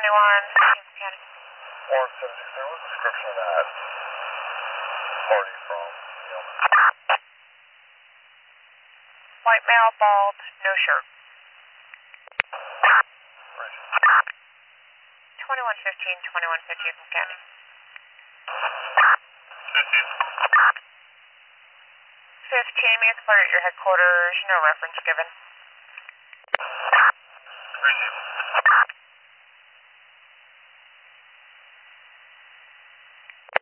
County. Warren 760, what's the description of that party from? White male, bald, no shirt. 2115, 2115 from County. 15, may I clear at your headquarters, no reference given.